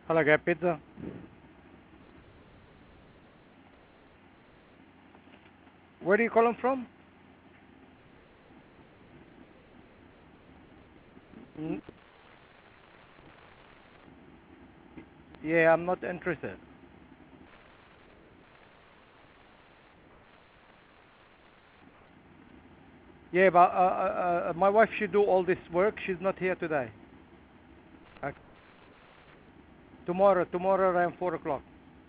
Hello, get pizza. Where are you calling from? Mm, yeah, I'm not interested. Yeah, but my wife should do all this work. She's not here today. Uh, tomorrow around 4 o'clock.